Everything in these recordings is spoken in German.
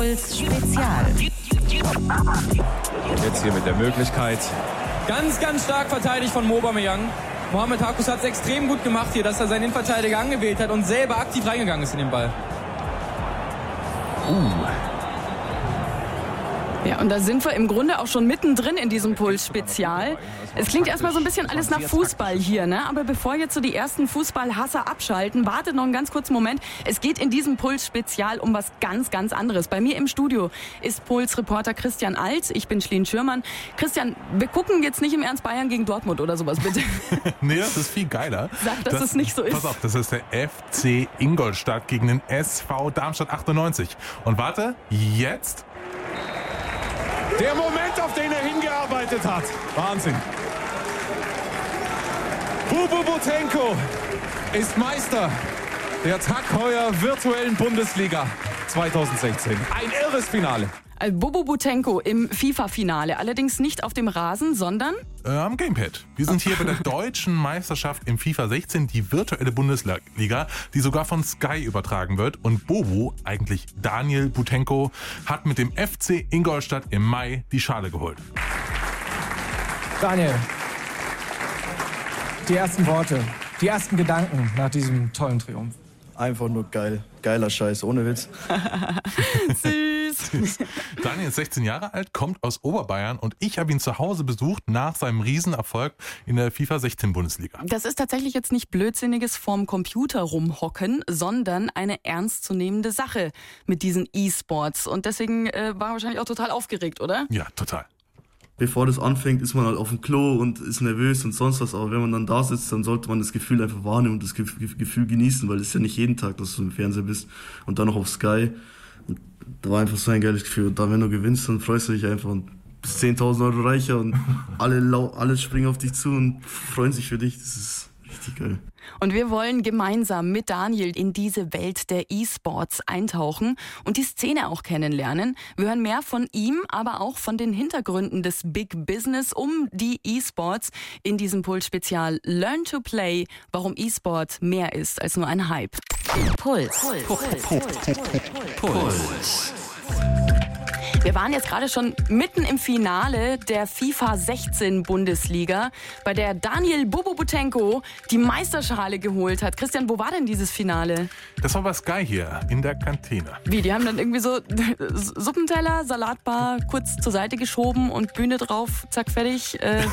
Puls Spezial. Jetzt hier mit der Möglichkeit. Ganz, ganz stark verteidigt von Aubameyang. Mohamed Hakus hat es extrem gut gemacht hier, dass er seinen Innenverteidiger angewählt hat und selber aktiv reingegangen ist in den Ball. Ja, und da sind wir im Grunde auch schon mittendrin in diesem Puls-Spezial. Es klingt erstmal so ein bisschen alles nach Fußball hier, ne? Aber bevor jetzt so die ersten Fußballhasser abschalten, wartet noch einen ganz kurzen Moment. Es geht in diesem Puls-Spezial um was ganz, ganz anderes. Bei mir im Studio ist Puls-Reporter Christian Alt. Ich bin Schleen Schürmann. Christian, wir gucken jetzt nicht im Ernst Bayern gegen Dortmund oder sowas, bitte. Nee, das ist viel geiler. Sag, dass es nicht so ist. Pass auf, das ist der FC Ingolstadt gegen den SV Darmstadt 98. Und warte, jetzt... Der Moment, auf den er hingearbeitet hat. Wahnsinn. Bubu Butenko ist Meister der TAG Heuer virtuellen Bundesliga 2016. Ein irres Finale. Bubu Butenko im FIFA-Finale. Allerdings nicht auf dem Rasen, sondern... am Gamepad. Wir sind hier bei der deutschen Meisterschaft im FIFA 16, die virtuelle Bundesliga, die sogar von Sky übertragen wird. Und Bobo, eigentlich Daniel Butenko, hat mit dem FC Ingolstadt im Mai die Schale geholt. Daniel, die ersten Worte, die ersten Gedanken nach diesem tollen Triumph. Einfach nur geil. Geiler Scheiß, ohne Witz. Süß. Daniel ist 16 Jahre alt, kommt aus Oberbayern und ich habe ihn zu Hause besucht nach seinem Riesenerfolg in der FIFA 16 Bundesliga. Das ist tatsächlich jetzt nicht blödsinniges vorm Computer rumhocken, sondern eine ernstzunehmende Sache mit diesen E-Sports. Und deswegen war er wahrscheinlich auch total aufgeregt, oder? Ja, total. Bevor das anfängt, ist man halt auf dem Klo und ist nervös und sonst was. Aber wenn man dann da sitzt, dann sollte man das Gefühl einfach wahrnehmen und das Gefühl genießen, weil es ist ja nicht jeden Tag, dass du im Fernsehen bist und dann noch auf Sky. Und da war einfach so ein geiles Gefühl. Und dann, wenn du gewinnst, dann freust du dich einfach und bist 10.000 Euro reicher und alle springen auf dich zu und freuen sich für dich. Das ist richtig geil. Und wir wollen gemeinsam mit Daniel in diese Welt der E-Sports eintauchen und die Szene auch kennenlernen. Wir hören mehr von ihm, aber auch von den Hintergründen des Big Business um die E-Sports in diesem Puls-Spezial Learn to Play, warum E-Sport mehr ist als nur ein Hype. Puls. Wir waren jetzt gerade schon mitten im Finale der FIFA 16 Bundesliga, bei der Daniel Bubu Butenko die Meisterschale geholt hat. Christian, wo war denn dieses Finale? Das war bei Sky hier in der Kantine. Wie, die haben dann irgendwie so Suppenteller, Salatbar kurz zur Seite geschoben und Bühne drauf, zack, fertig.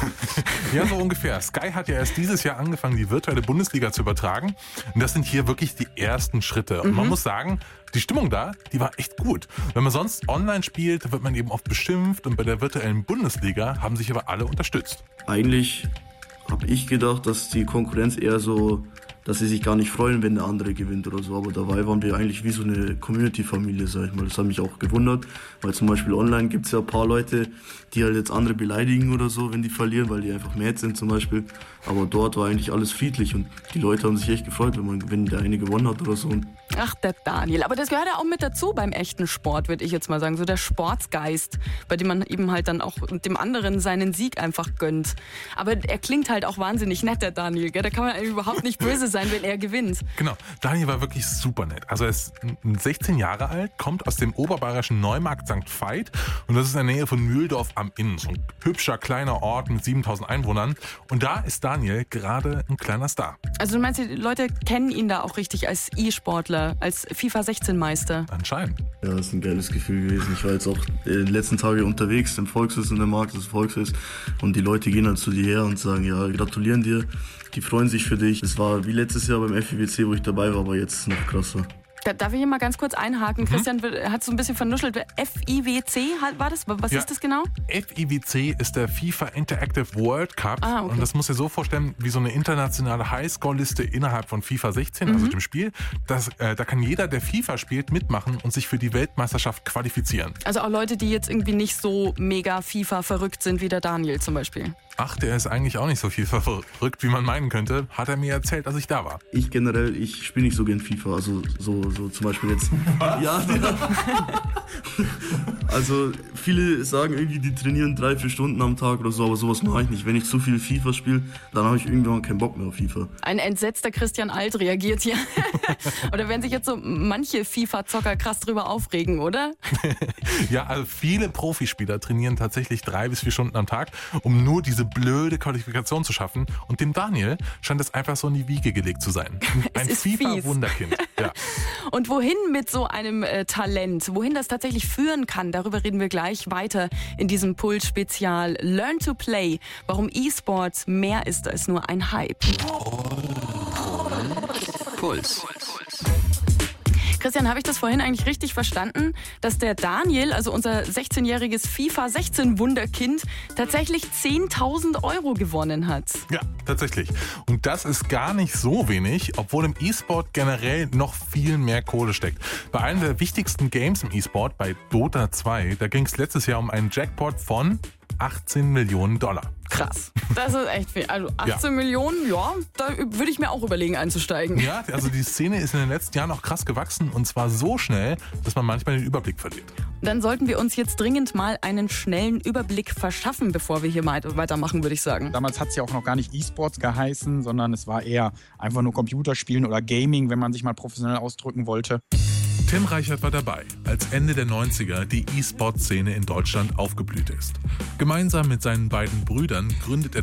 Ja, so ungefähr. Sky hat ja erst dieses Jahr angefangen, die virtuelle Bundesliga zu übertragen. Und das sind hier wirklich die ersten Schritte. Und man muss sagen, die Stimmung da, die war echt gut. Wenn man sonst online spielt, wird man eben oft beschimpft und bei der virtuellen Bundesliga haben sich aber alle unterstützt. Eigentlich habe ich gedacht, dass die Konkurrenz eher so, dass sie sich gar nicht freuen, wenn der andere gewinnt oder so. Aber dabei waren wir eigentlich wie so eine Community-Familie, sag ich mal. Das hat mich auch gewundert, weil zum Beispiel online gibt es ja ein paar Leute, die halt jetzt andere beleidigen oder so, wenn die verlieren, weil die einfach mad sind zum Beispiel. Aber dort war eigentlich alles friedlich und die Leute haben sich echt gefreut, wenn der eine gewonnen hat oder so. Ach, der Daniel. Aber das gehört ja auch mit dazu beim echten Sport, würde ich jetzt mal sagen. So der Sportsgeist, bei dem man eben halt dann auch dem anderen seinen Sieg einfach gönnt. Aber er klingt halt auch wahnsinnig nett, der Daniel. Gell? Da kann man eigentlich überhaupt nicht böse sein, wenn er gewinnt. Genau, Daniel war wirklich super nett. Also er ist 16 Jahre alt, kommt aus dem oberbayerischen Neumarkt St. Veit und das ist in der Nähe von Mühldorf am Inn. So ein hübscher kleiner Ort mit 7.000 Einwohnern. Und da ist Daniel gerade ein kleiner Star. Also du meinst, die Leute kennen ihn da auch richtig als E-Sportler, als FIFA 16 Meister? Anscheinend. Ja, das ist ein geiles Gefühl gewesen. Ich war jetzt auch die letzten Tage unterwegs im Volksfest, in der Markt des Volksfest und die Leute gehen dann zu dir her und sagen, ja, gratulieren dir, die freuen sich für dich. Es war wie letztes Jahr beim FIWC, wo ich dabei war, aber jetzt noch krasser. Darf ich hier mal ganz kurz einhaken? Christian hat so ein bisschen vernuschelt. FIWC war das? Was ist das genau? FIWC ist der FIFA Interactive World Cup. Okay. Und das muss ihr so vorstellen, wie so eine internationale Highscore-Liste innerhalb von FIFA 16, also dem Spiel. Da kann jeder, der FIFA spielt, mitmachen und sich für die Weltmeisterschaft qualifizieren. Also auch Leute, die jetzt irgendwie nicht so mega FIFA verrückt sind wie der Daniel zum Beispiel. Ach, der ist eigentlich auch nicht so viel verrückt, wie man meinen könnte. Hat er mir erzählt, als ich da war. Ich spiele nicht so gern FIFA, also so zum Beispiel jetzt. Ja. Also viele sagen irgendwie, die trainieren 3-4 Stunden am Tag oder so, aber sowas mache ich nicht. Wenn ich zu viel FIFA spiele, dann habe ich irgendwann keinen Bock mehr auf FIFA. Ein entsetzter Christian Alt reagiert hier. Oder werden sich jetzt so manche FIFA-Zocker krass drüber aufregen, oder? Ja, also viele Profispieler trainieren tatsächlich 3 bis 4 Stunden am Tag, um nur diese blöde Qualifikation zu schaffen. Und dem Daniel scheint es einfach so in die Wiege gelegt zu sein. Ein FIFA-Wunderkind. Ja. Und wohin mit so einem Talent, wohin das tatsächlich führen kann, darüber reden wir gleich weiter in diesem Puls-Spezial. Learn to Play, warum E-Sports mehr ist als nur ein Hype. Puls. Christian, habe ich das vorhin eigentlich richtig verstanden, dass der Daniel, also unser 16-jähriges FIFA-16-Wunderkind, tatsächlich 10.000 € gewonnen hat? Ja, tatsächlich. Und das ist gar nicht so wenig, obwohl im E-Sport generell noch viel mehr Kohle steckt. Bei einem der wichtigsten Games im E-Sport, bei Dota 2, da ging es letztes Jahr um einen Jackpot von 18 Millionen $. Krass. Das ist echt viel. Also 18 Millionen, ja, da würde ich mir auch überlegen einzusteigen. Ja, also die Szene ist in den letzten Jahren auch krass gewachsen und zwar so schnell, dass man manchmal den Überblick verliert. Dann sollten wir uns jetzt dringend mal einen schnellen Überblick verschaffen, bevor wir hier mal weitermachen, würde ich sagen. Damals hat es ja auch noch gar nicht E-Sports geheißen, sondern es war eher einfach nur Computerspielen oder Gaming, wenn man sich mal professionell ausdrücken wollte. Tim Reichert war dabei, als Ende der 90er die E-Sport-Szene in Deutschland aufgeblüht ist. Gemeinsam mit seinen beiden Brüdern gründet er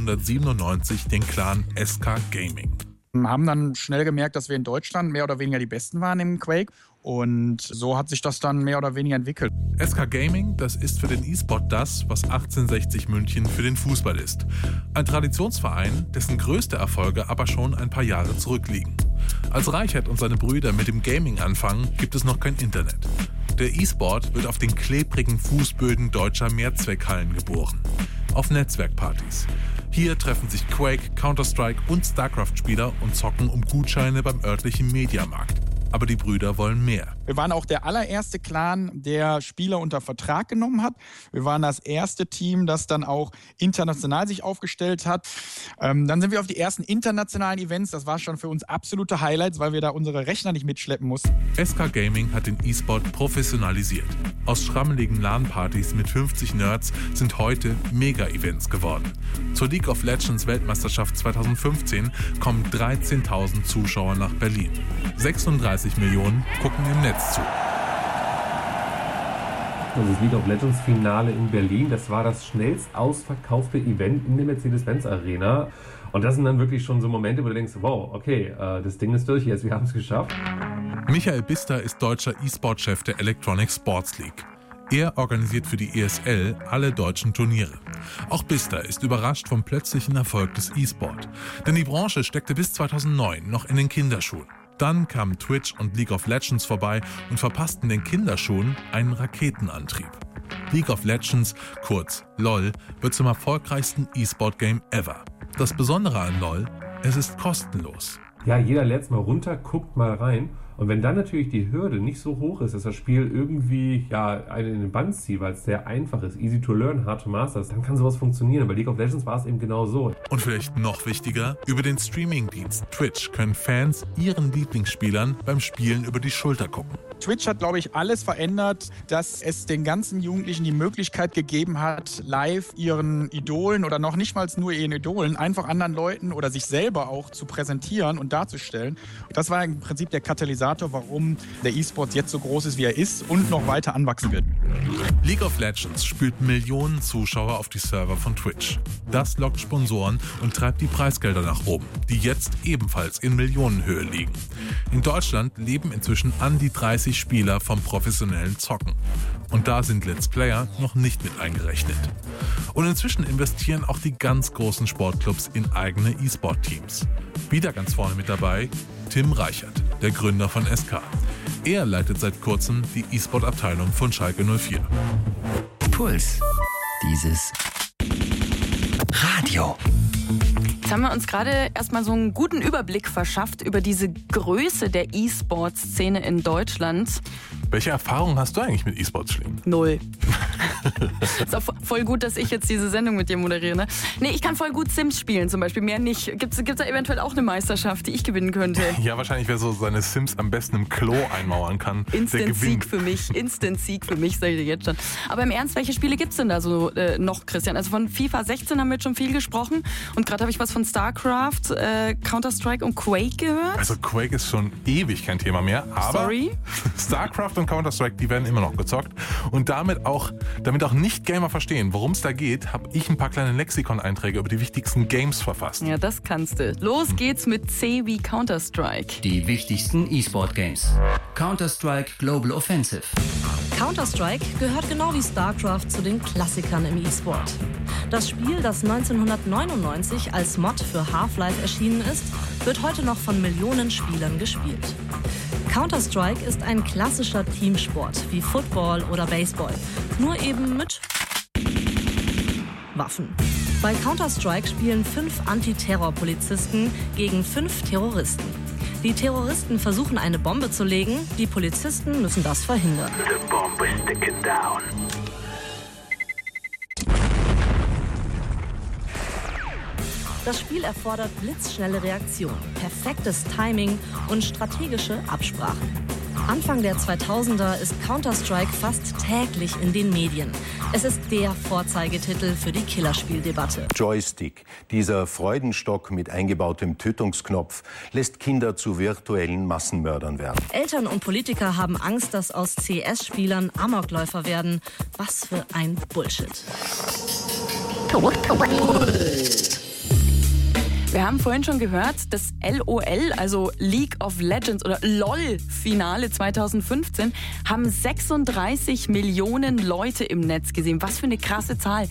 1997 den Clan SK Gaming. Wir haben dann schnell gemerkt, dass wir in Deutschland mehr oder weniger die Besten waren im Quake. Und so hat sich das dann mehr oder weniger entwickelt. SK Gaming, das ist für den E-Sport das, was 1860 München für den Fußball ist. Ein Traditionsverein, dessen größte Erfolge aber schon ein paar Jahre zurückliegen. Als Reichert und seine Brüder mit dem Gaming anfangen, gibt es noch kein Internet. Der E-Sport wird auf den klebrigen Fußböden deutscher Mehrzweckhallen geboren. Auf Netzwerkpartys. Hier treffen sich Quake, Counter-Strike und StarCraft-Spieler und zocken um Gutscheine beim örtlichen Mediamarkt. Aber die Brüder wollen mehr. Wir waren auch der allererste Clan, der Spieler unter Vertrag genommen hat. Wir waren das erste Team, das dann auch international sich aufgestellt hat. Dann sind wir auf die ersten internationalen Events. Das war schon für uns absolute Highlights, weil wir da unsere Rechner nicht mitschleppen mussten. SK Gaming hat den E-Sport professionalisiert. Aus schrammeligen LAN-Partys mit 50 Nerds sind heute Mega-Events geworden. Zur League of Legends Weltmeisterschaft 2015 kommen 13.000 Zuschauer nach Berlin. 36 Millionen gucken im Netz zu. Das League of Legends Finale in Berlin, das war das schnellst ausverkaufte Event in der Mercedes-Benz Arena. Und das sind dann wirklich schon so Momente, wo du denkst, wow, okay, das Ding ist durch jetzt, wir haben es geschafft. Michael Bister ist deutscher E-Sport-Chef der Electronic Sports League. Er organisiert für die ESL alle deutschen Turniere. Auch Bister ist überrascht vom plötzlichen Erfolg des E-Sport. Denn die Branche steckte bis 2009 noch in den Kinderschuhen. Dann kamen Twitch und League of Legends vorbei und verpassten den Kinderschuhen einen Raketenantrieb. League of Legends, kurz LOL, wird zum erfolgreichsten E-Sport-Game ever. Das Besondere an LOL, es ist kostenlos. Ja, jeder lädt es mal runter, guckt mal rein. Und wenn dann natürlich die Hürde nicht so hoch ist, dass das Spiel irgendwie einen in den Bann zieht, weil es sehr einfach ist, easy to learn, hard to master, dann kann sowas funktionieren. Bei League of Legends war es eben genau so. Und vielleicht noch wichtiger, über den Streaming-Dienst Twitch können Fans ihren Lieblingsspielern beim Spielen über die Schulter gucken. Twitch hat, glaube ich, alles verändert, dass es den ganzen Jugendlichen die Möglichkeit gegeben hat, live ihren Idolen oder noch nicht mal nur ihren Idolen einfach anderen Leuten oder sich selber auch zu präsentieren und darzustellen. Das war im Prinzip der Katalysator, warum der E-Sport jetzt so groß ist, wie er ist und noch weiter anwachsen wird. League of Legends spült Millionen Zuschauer auf die Server von Twitch. Das lockt Sponsoren und treibt die Preisgelder nach oben, die jetzt ebenfalls in Millionenhöhe liegen. In Deutschland leben inzwischen an die 30 Spieler vom professionellen Zocken. Und da sind Let's Player noch nicht mit eingerechnet. Und inzwischen investieren auch die ganz großen Sportclubs in eigene E-Sport-Teams. Wieder ganz vorne mit dabei Tim Reichert, der Gründer von SK. Er leitet seit kurzem die E-Sport-Abteilung von Schalke 04. Puls. Dieses Radio. Jetzt haben wir uns gerade erstmal so einen guten Überblick verschafft über diese Größe der E-Sport-Szene in Deutschland. Welche Erfahrungen hast du eigentlich mit E-Sports, Schling? 0. Ist auch voll gut, dass ich jetzt diese Sendung mit dir moderiere. Ne? Nee, ich kann voll gut Sims spielen zum Beispiel, mehr nicht. Gibt's da eventuell auch eine Meisterschaft, die ich gewinnen könnte? Ja, wahrscheinlich, wer so seine Sims am besten im Klo einmauern kann, der gewinnt. Instant-Sieg für mich, sag ich dir jetzt schon. Aber im Ernst, welche Spiele gibt's denn da so noch, Christian? Also von FIFA 16 haben wir jetzt schon viel gesprochen und gerade habe ich was von StarCraft, Counter-Strike und Quake gehört. Also Quake ist schon ewig kein Thema mehr, aber StarCraft und Counter-Strike, die werden immer noch gezockt. Und damit auch Nicht-Gamer verstehen, worum es da geht, habe ich ein paar kleine Lexikon-Einträge über die wichtigsten Games verfasst. Ja, das kannst du. Los geht's mit C wie Counter-Strike. Die wichtigsten E-Sport-Games. Counter-Strike Global Offensive. Counter-Strike gehört genau wie StarCraft zu den Klassikern im E-Sport. Das Spiel, das 1999 als Mod für Half-Life erschienen ist, wird heute noch von Millionen Spielern gespielt. Counter-Strike ist ein klassischer Teamsport wie Football oder Baseball, nur eben mit Waffen. Bei Counter-Strike spielen 5 Antiterror-Polizisten gegen 5 Terroristen. Die Terroristen versuchen, eine Bombe zu legen, die Polizisten müssen das verhindern. Das Spiel erfordert blitzschnelle Reaktion, perfektes Timing und strategische Absprachen. Anfang der 2000er ist Counter-Strike fast täglich in den Medien. Es ist der Vorzeigetitel für die Killerspieldebatte. Joystick, dieser Freudenstock mit eingebautem Tötungsknopf, lässt Kinder zu virtuellen Massenmördern werden. Eltern und Politiker haben Angst, dass aus CS-Spielern Amokläufer werden. Was für ein Bullshit. Wir haben vorhin schon gehört, das LOL, also League of Legends oder LOL-Finale 2015, haben 36 Millionen Leute im Netz gesehen. Was für eine krasse Zahl.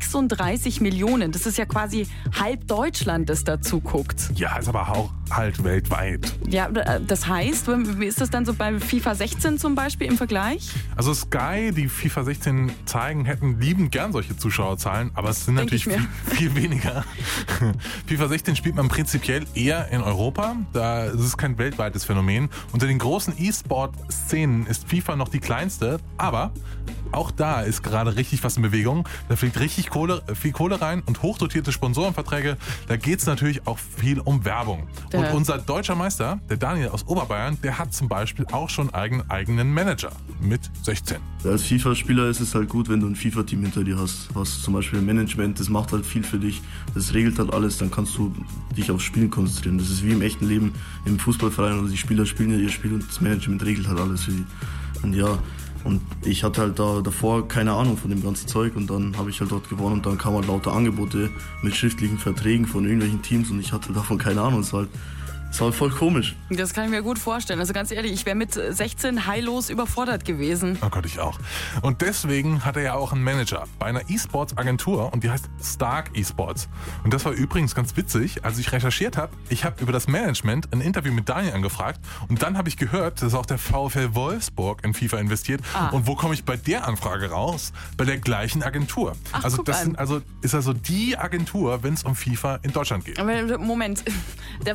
36 Millionen. Das ist ja quasi halb Deutschland, das dazu guckt. Ja, ist aber auch halt weltweit. Ja, das heißt, wie ist das dann so bei FIFA 16 zum Beispiel im Vergleich? Also Sky, die FIFA 16 zeigen, hätten liebend gern solche Zuschauerzahlen, aber es sind natürlich viel weniger. FIFA 16 spielt man prinzipiell eher in Europa. Das ist kein weltweites Phänomen. Unter den großen E-Sport-Szenen ist FIFA noch die kleinste, aber auch da ist gerade richtig was in Bewegung. Da fliegt richtig viel Kohle rein und hochdotierte Sponsorenverträge. Da geht es natürlich auch viel um Werbung. Und unser deutscher Meister, der Daniel aus Oberbayern, der hat zum Beispiel auch schon einen eigenen Manager mit 16. Als FIFA-Spieler ist es halt gut, wenn du ein FIFA-Team hinter dir hast. Was zum Beispiel Management, das macht halt viel für dich. Das regelt halt alles, dann kannst du dich aufs Spielen konzentrieren. Das ist wie im echten Leben im Fußballverein. Also die Spieler spielen ja ihr Spiel und das Management regelt halt alles für sie. Und ja, und ich hatte halt davor keine Ahnung von dem ganzen Zeug und dann habe ich halt dort gewonnen und dann kamen halt lauter Angebote mit schriftlichen Verträgen von irgendwelchen Teams und ich hatte davon keine Ahnung. Es war voll komisch. Das kann ich mir gut vorstellen. Also ganz ehrlich, ich wäre mit 16 heillos überfordert gewesen. Oh Gott, ich auch. Und deswegen hat er ja auch einen Manager bei einer E-Sports-Agentur und die heißt Stark Esports. Und das war übrigens ganz witzig, als ich recherchiert habe. Ich habe über das Management ein Interview mit Daniel angefragt und dann habe ich gehört, dass auch der VfL Wolfsburg in FIFA investiert. Und wo komme ich bei der Anfrage raus? Bei der gleichen Agentur. Ach, also das ist also die Agentur, wenn es um FIFA in Deutschland geht. Aber Moment, der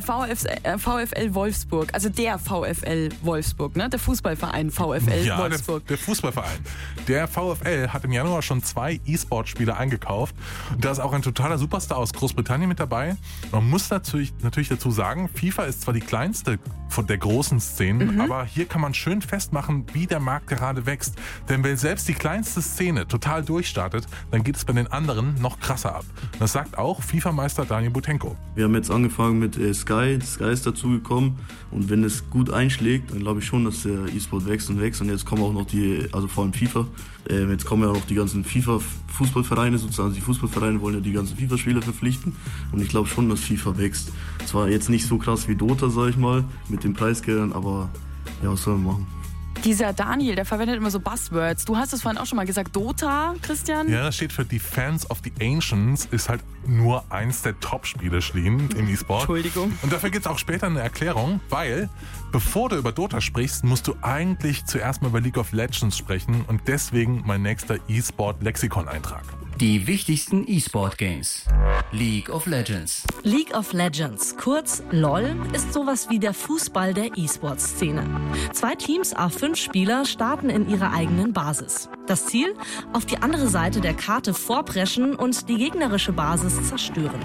VfL Wolfsburg, also der VfL Wolfsburg, ne? Der Fußballverein VfL Wolfsburg. Ja, der Fußballverein. Der VfL hat im Januar schon 2 E-Sport-Spieler eingekauft. Und da ist auch ein totaler Superstar aus Großbritannien mit dabei. Man muss natürlich dazu sagen, FIFA ist zwar die kleinste von der großen Szenen, aber hier kann man schön festmachen, wie der Markt gerade wächst. Denn wenn selbst die kleinste Szene total durchstartet, dann geht es bei den anderen noch krasser ab. Und das sagt auch FIFA-Meister Daniel Butenko. Wir haben jetzt angefangen mit Sky. Sky ist dazu gekommen und wenn es gut einschlägt, dann glaube ich schon, dass der E-Sport wächst und wächst und jetzt kommen auch noch also vor allem FIFA, jetzt kommen ja auch noch die ganzen FIFA-Fußballvereine sozusagen, die Fußballvereine wollen ja die ganzen FIFA-Spieler verpflichten und ich glaube schon, dass FIFA wächst. Zwar jetzt nicht so krass wie Dota, sag ich mal, mit den Preisgeldern, aber ja, was soll man machen? Dieser Daniel, der verwendet immer so Buzzwords. Du hast es vorhin auch schon mal gesagt. Dota, Christian? Ja, das steht für Defense of the Ancients, ist halt nur eins der Top-Spiele im E-Sport. Entschuldigung. Und dafür gibt es auch später eine Erklärung, weil bevor du über Dota sprichst, musst du eigentlich zuerst mal über League of Legends sprechen und deswegen mein nächster E-Sport-Lexikon-Eintrag. Die wichtigsten E-Sport-Games. League of Legends. League of Legends, kurz LOL, ist sowas wie der Fußball der E-Sport-Szene. 2 Teams, A5 Spieler, starten in ihrer eigenen Basis. Das Ziel? Auf die andere Seite der Karte vorpreschen und die gegnerische Basis zerstören.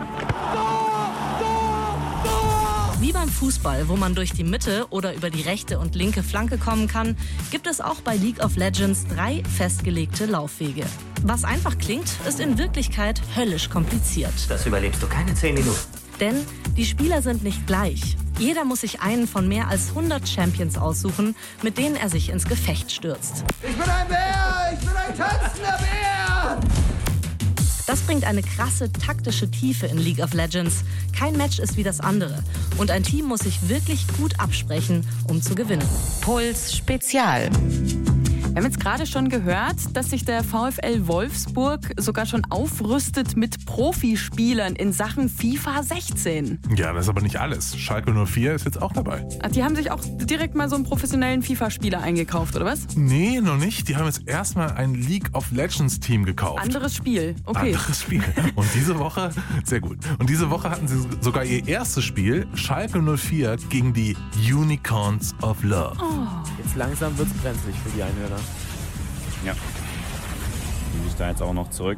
Wie beim Fußball, wo man durch die Mitte oder über die rechte und linke Flanke kommen kann, gibt es auch bei League of Legends 3 festgelegte Laufwege. Was einfach klingt, ist in Wirklichkeit höllisch kompliziert. Das überlebst du keine 10 Minuten. Denn die Spieler sind nicht gleich. Jeder muss sich einen von mehr als 100 Champions aussuchen, mit denen er sich ins Gefecht stürzt. Ich bin ein Bär! Ich bin ein tanzender Bär! Das bringt eine krasse taktische Tiefe in League of Legends. Kein Match ist wie das andere. Und ein Team muss sich wirklich gut absprechen, um zu gewinnen. Puls Spezial. Wir haben jetzt gerade schon gehört, dass sich der VfL Wolfsburg sogar schon aufrüstet mit Profispielern in Sachen FIFA 16. Ja, das ist aber nicht alles. Schalke 04 ist jetzt auch dabei. Ach, die haben sich auch direkt mal so einen professionellen FIFA-Spieler eingekauft, oder was? Nee, noch nicht. Die haben jetzt erstmal ein League of Legends Team gekauft. Anderes Spiel, okay. Anderes Spiel. Und diese Woche, sehr gut. Und diese Woche hatten sie sogar ihr erstes Spiel, Schalke 04 gegen die Unicorns of Love. Oh. Jetzt langsam wird's brenzlig für die Einhörner. Ja. Nehme ich da jetzt auch noch zurück.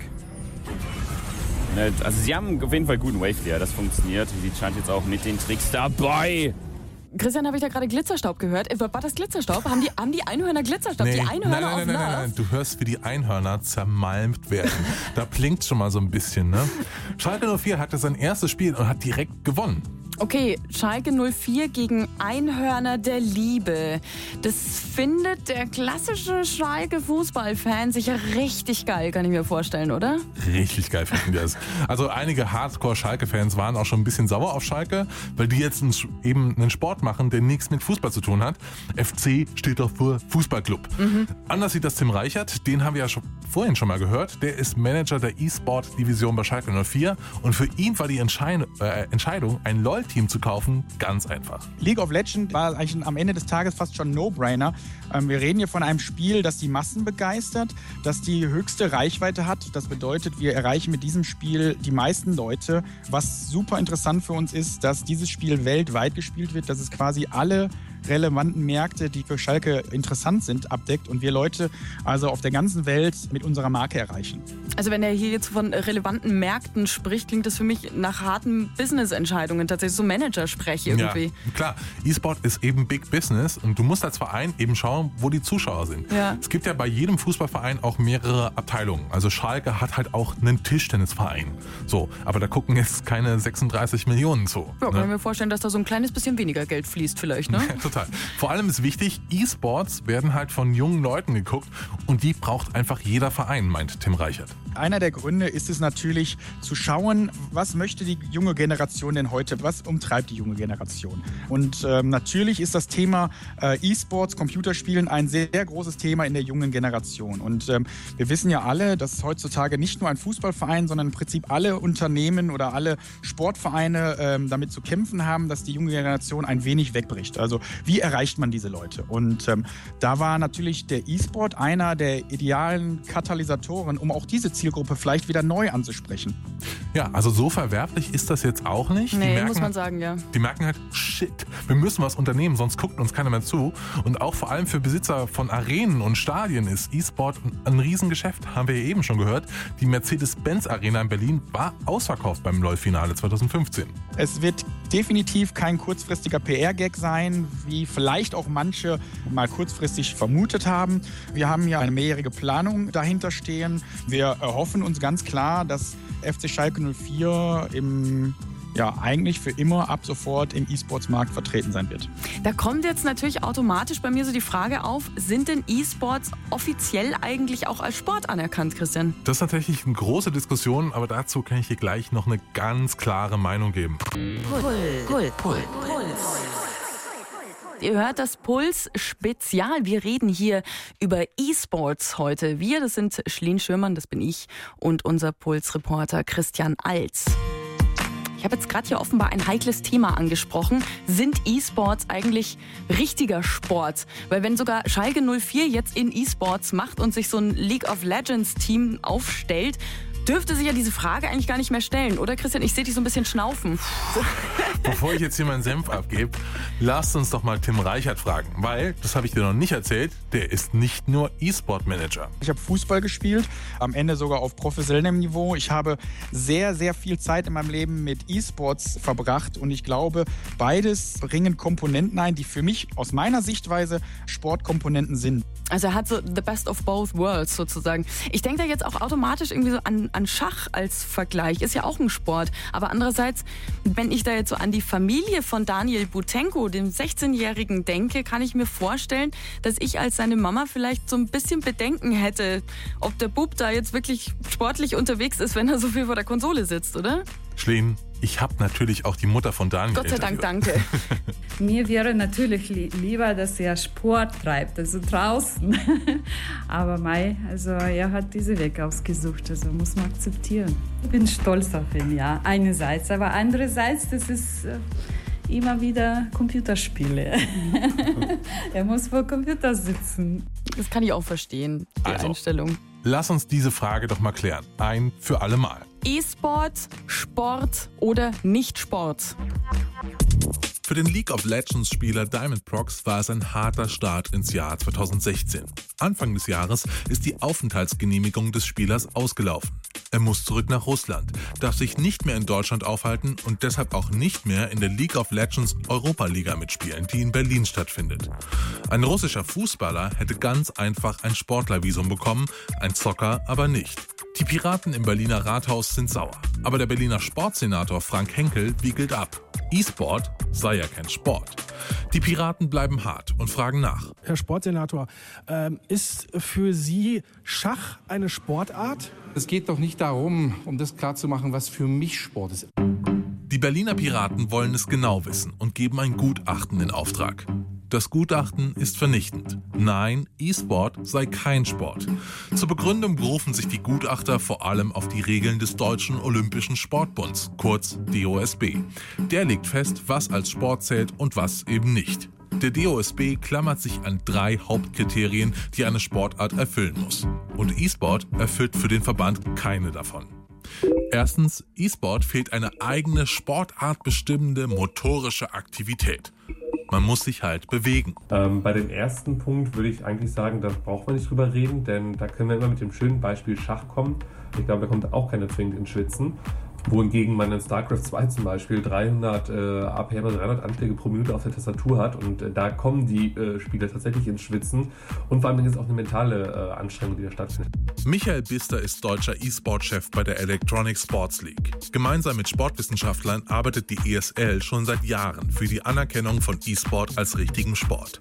Also sie haben auf jeden Fall guten Wave Clear, das funktioniert. Sie scheint jetzt auch mit den Tricks dabei. Christian, habe ich da gerade Glitzerstaub gehört? War das Glitzerstaub? Haben die Einhörner Glitzerstaub? Nee. Die Einhörner Nein. Du hörst, wie die Einhörner zermalmt werden. Da blinkt schon mal so ein bisschen, ne? Schalke 04 hatte sein erstes Spiel und hat direkt gewonnen. Okay, Schalke 04 gegen Einhörner der Liebe. Das findet der klassische Schalke-Fußballfan sicher richtig geil, kann ich mir vorstellen, oder? Richtig geil finden die das. Also einige Hardcore-Schalke-Fans waren auch schon ein bisschen sauer auf Schalke, weil die jetzt eben einen Sport machen, der nichts mit Fußball zu tun hat. FC steht doch für Fußballclub. Anders sieht das Tim Reichert, den haben wir ja vorhin schon mal gehört. Der ist Manager der E-Sport-Division bei Schalke 04 und für ihn war die Entscheidung, ein LOL-Team zu kaufen, ganz einfach. League of Legends war eigentlich am Ende des Tages fast schon ein No-Brainer. Wir reden hier von einem Spiel, das die Massen begeistert, das die höchste Reichweite hat. Das bedeutet, wir erreichen mit diesem Spiel die meisten Leute. Was super interessant für uns ist, dass dieses Spiel weltweit gespielt wird, dass es quasi alle relevanten Märkte, die für Schalke interessant sind, abdeckt und wir Leute also auf der ganzen Welt mit unserer Marke erreichen. Also wenn er hier jetzt von relevanten Märkten spricht, klingt das für mich nach harten Business-Entscheidungen, tatsächlich so Manager-Sprech irgendwie. Ja, klar. E-Sport ist eben Big Business und du musst als Verein eben schauen, wo die Zuschauer sind. Ja. Es gibt ja bei jedem Fußballverein auch mehrere Abteilungen. Also Schalke hat halt auch einen Tischtennisverein. So, aber da gucken jetzt keine 36 Millionen zu. Ja, kann ich mir vorstellen, dass da so ein kleines bisschen weniger Geld fließt vielleicht, ne? Total. Vor allem ist wichtig, E-Sports werden halt von jungen Leuten geguckt und die braucht einfach jeder Verein, meint Tim Reichert. Einer der Gründe ist es natürlich zu schauen, was möchte die junge Generation denn heute, was umtreibt die junge Generation. Und natürlich ist das Thema E-Sports, Computerspielen ein sehr großes Thema in der jungen Generation. Und wir wissen ja alle, dass heutzutage nicht nur ein Fußballverein, sondern im Prinzip alle Unternehmen oder alle Sportvereine damit zu kämpfen haben, dass die junge Generation ein wenig wegbricht. Also wie erreicht man diese Leute? Und da war natürlich der E-Sport einer der idealen Katalysatoren, um auch diese Zielgruppe vielleicht wieder neu anzusprechen. Ja, also so verwerflich ist das jetzt auch nicht. Nee, muss man sagen, ja. Die merken halt, shit, wir müssen was unternehmen, sonst guckt uns keiner mehr zu. Und auch vor allem für Besitzer von Arenen und Stadien ist E-Sport ein Riesengeschäft, haben wir ja eben schon gehört. Die Mercedes-Benz-Arena in Berlin war ausverkauft beim LOL-Finale 2015. Es wird definitiv kein kurzfristiger PR-Gag sein, wie vielleicht auch manche mal kurzfristig vermutet haben. Wir haben ja eine mehrjährige Planung dahinter stehen. Wir erhoffen uns ganz klar, dass FC Schalke 04 eigentlich für immer ab sofort im E-Sports-Markt vertreten sein wird. Da kommt jetzt natürlich automatisch bei mir so die Frage auf, sind denn E-Sports offiziell eigentlich auch als Sport anerkannt, Christian? Das ist tatsächlich eine große Diskussion, aber dazu kann ich dir gleich noch eine ganz klare Meinung geben. Puls. Ihr hört das Puls Spezial. Wir reden hier über E-Sports heute. Wir, das sind Schleen Schürmann, das bin ich, und unser Puls-Reporter Christian Alz. Ich habe jetzt gerade hier offenbar ein heikles Thema angesprochen. Sind E-Sports eigentlich richtiger Sport? Weil wenn sogar Schalke 04 jetzt in E-Sports macht und sich so ein League of Legends Team aufstellt, dürfte sich ja diese Frage eigentlich gar nicht mehr stellen, oder Christian? Ich sehe dich so ein bisschen schnaufen. Bevor ich jetzt hier meinen Senf abgebe, lasst uns doch mal Tim Reichert fragen, weil, das habe ich dir noch nicht erzählt, der ist nicht nur E-Sport-Manager. Ich habe Fußball gespielt, am Ende sogar auf professionellem Niveau. Ich habe sehr, sehr viel Zeit in meinem Leben mit E-Sports verbracht und ich glaube, beides bringen Komponenten ein, die für mich aus meiner Sichtweise Sportkomponenten sind. Also er hat so the best of both worlds sozusagen. Ich denke da jetzt auch automatisch irgendwie so an Schach als Vergleich. Ist ja auch ein Sport. Aber andererseits, wenn ich da jetzt so an die Familie von Daniel Butenko, dem 16-Jährigen, denke, kann ich mir vorstellen, dass ich als seine Mama vielleicht so ein bisschen Bedenken hätte, ob der Bub da jetzt wirklich sportlich unterwegs ist, wenn er so viel vor der Konsole sitzt, oder? Schleen, ich habe natürlich auch die Mutter von Daniel Gott sei Dank, danke. Mir wäre natürlich lieber, dass er Sport treibt, also draußen. Aber er hat diesen Weg ausgesucht, also muss man akzeptieren. Ich bin stolz auf ihn, ja, einerseits. Aber andererseits, das ist immer wieder Computerspiele. Er muss vor Computer sitzen. Das kann ich auch verstehen, die Einstellung. Lass uns diese Frage doch mal klären. Ein für alle Mal. E-Sport, Sport oder Nicht-Sport? Für den League of Legends Spieler Diamondprox war es ein harter Start ins Jahr 2016. Anfang des Jahres ist die Aufenthaltsgenehmigung des Spielers ausgelaufen. Er muss zurück nach Russland, darf sich nicht mehr in Deutschland aufhalten und deshalb auch nicht mehr in der League of Legends Europa-Liga mitspielen, die in Berlin stattfindet. Ein russischer Fußballer hätte ganz einfach ein Sportlervisum bekommen, ein Zocker aber nicht. Die Piraten im Berliner Rathaus sind sauer, aber der Berliner Sportsenator Frank Henkel wiegelt ab. E-Sport sei ja kein Sport. Die Piraten bleiben hart und fragen nach. Herr Sportsenator, ist für Sie Schach eine Sportart? Es geht doch nicht darum, um das klarzumachen, was für mich Sport ist. Die Berliner Piraten wollen es genau wissen und geben ein Gutachten in Auftrag. Das Gutachten ist vernichtend. Nein, E-Sport sei kein Sport. Zur Begründung berufen sich die Gutachter vor allem auf die Regeln des Deutschen Olympischen Sportbunds, kurz DOSB. Der legt fest, was als Sport zählt und was eben nicht. Der DOSB klammert sich an 3 Hauptkriterien, die eine Sportart erfüllen muss. Und E-Sport erfüllt für den Verband keine davon. Erstens, E-Sport fehlt eine eigene sportartbestimmende motorische Aktivität. Man muss sich halt bewegen. Bei dem ersten Punkt würde ich eigentlich sagen, da braucht man nicht drüber reden, denn da können wir immer mit dem schönen Beispiel Schach kommen. Ich glaube, da kommt auch keiner zwingend ins Schwitzen. Wohingegen man in StarCraft 2 zum Beispiel 300 APM, 300 Anschläge pro Minute auf der Tastatur hat und da kommen die Spieler tatsächlich ins Schwitzen und vor allem ist auch eine mentale Anstrengung, die da stattfindet. Michael Bister ist deutscher E-Sport-Chef bei der Electronic Sports League. Gemeinsam mit Sportwissenschaftlern arbeitet die ESL schon seit Jahren für die Anerkennung von E-Sport als richtigem Sport.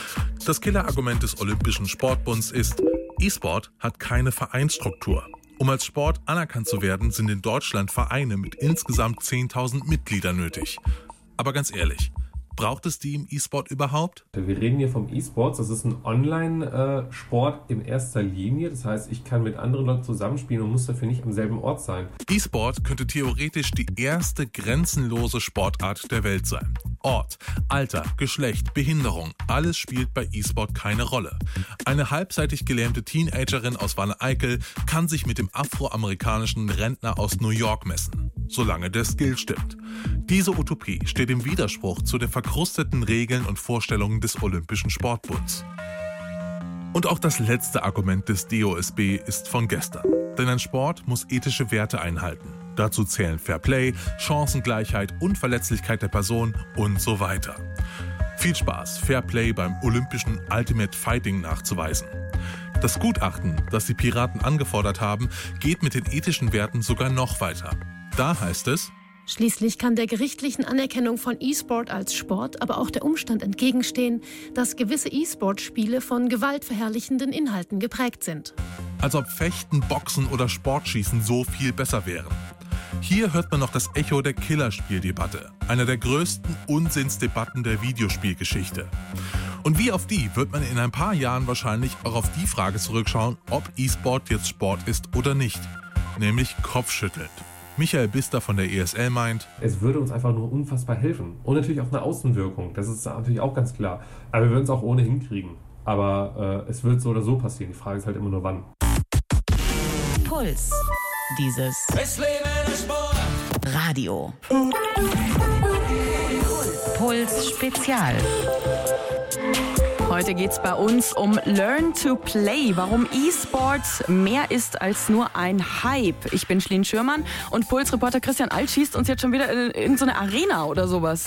Das Killerargument des Olympischen Sportbunds ist, E-Sport hat keine Vereinsstruktur. Um als Sport anerkannt zu werden, sind in Deutschland Vereine mit insgesamt 10.000 Mitgliedern nötig. Aber ganz ehrlich, braucht es die im E-Sport überhaupt? Wir reden hier vom E-Sports, das ist ein Online-Sport in erster Linie. Das heißt, ich kann mit anderen Leuten zusammenspielen und muss dafür nicht am selben Ort sein. E-Sport könnte theoretisch die erste grenzenlose Sportart der Welt sein. Ort, Alter, Geschlecht, Behinderung, alles spielt bei E-Sport keine Rolle. Eine halbseitig gelähmte Teenagerin aus Wanne-Eickel kann sich mit dem afroamerikanischen Rentner aus New York messen, solange der Skill stimmt. Diese Utopie steht im Widerspruch zu den verkrusteten Regeln und Vorstellungen des Olympischen Sportbunds. Und auch das letzte Argument des DOSB ist von gestern. Denn ein Sport muss ethische Werte einhalten. Dazu zählen Fairplay, Chancengleichheit, Unverletzlichkeit der Person und so weiter. Viel Spaß, Fairplay beim olympischen Ultimate Fighting nachzuweisen. Das Gutachten, das die Piraten angefordert haben, geht mit den ethischen Werten sogar noch weiter. Da heißt es: Schließlich kann der gerichtlichen Anerkennung von E-Sport als Sport aber auch der Umstand entgegenstehen, dass gewisse E-Sport-Spiele von gewaltverherrlichenden Inhalten geprägt sind. Als ob Fechten, Boxen oder Sportschießen so viel besser wären. Hier hört man noch das Echo der Killerspieldebatte, einer der größten Unsinnsdebatten der Videospielgeschichte. Und wie auf die wird man in ein paar Jahren wahrscheinlich auch auf die Frage zurückschauen, ob E-Sport jetzt Sport ist oder nicht, nämlich kopfschüttelnd. Michael Bister von der ESL meint: Es würde uns einfach nur unfassbar helfen. Und natürlich auch eine Außenwirkung, das ist natürlich auch ganz klar. Aber wir würden es auch ohnehin kriegen. Aber es wird so oder so passieren. Die Frage ist halt immer nur wann. Puls. dieses Radio. Puls Spezial. Heute geht's bei uns um Learn to Play, warum E-Sport mehr ist als nur ein Hype. Ich bin Schleen Schürmann und Puls-Reporter Christian Alt schießt uns jetzt schon wieder in so eine Arena oder sowas.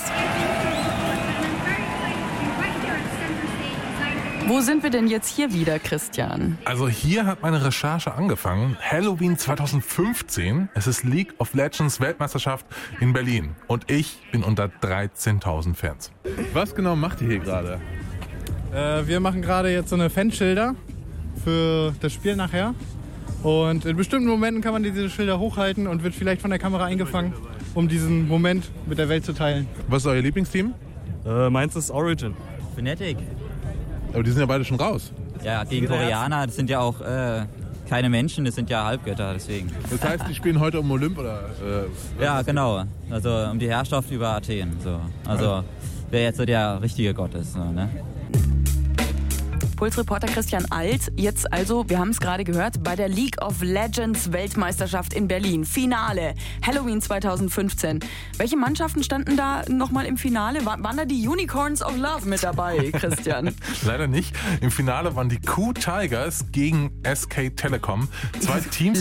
Wo sind wir denn jetzt hier wieder, Christian? Also hier hat meine Recherche angefangen. Halloween 2015. Es ist League of Legends Weltmeisterschaft in Berlin. Und ich bin unter 13.000 Fans. Was genau macht ihr hier gerade? Wir machen gerade jetzt so eine Fanschilder für das Spiel nachher. Und in bestimmten Momenten kann man diese Schilder hochhalten und wird vielleicht von der Kamera eingefangen, um diesen Moment mit der Welt zu teilen. Was ist euer Lieblingsteam? Meins ist Origin. Fnatic. Aber die sind ja beide schon raus. Ja, gegen Koreaner, das sind ja auch keine Menschen, das sind ja Halbgötter, deswegen. Das heißt, die spielen heute um Olymp oder? Ja, genau. Also um die Herrschaft über Athen. So. Also wer jetzt so der richtige Gott ist. So, ne? Puls-Reporter Christian Alt, jetzt also, wir haben es gerade gehört, bei der League of Legends Weltmeisterschaft in Berlin. Finale, Halloween 2015. Welche Mannschaften standen da nochmal im Finale? Waren da die Unicorns of Love mit dabei, Christian? Leider nicht. Im Finale waren die Q-Tigers gegen SK Telecom. Zwei Teams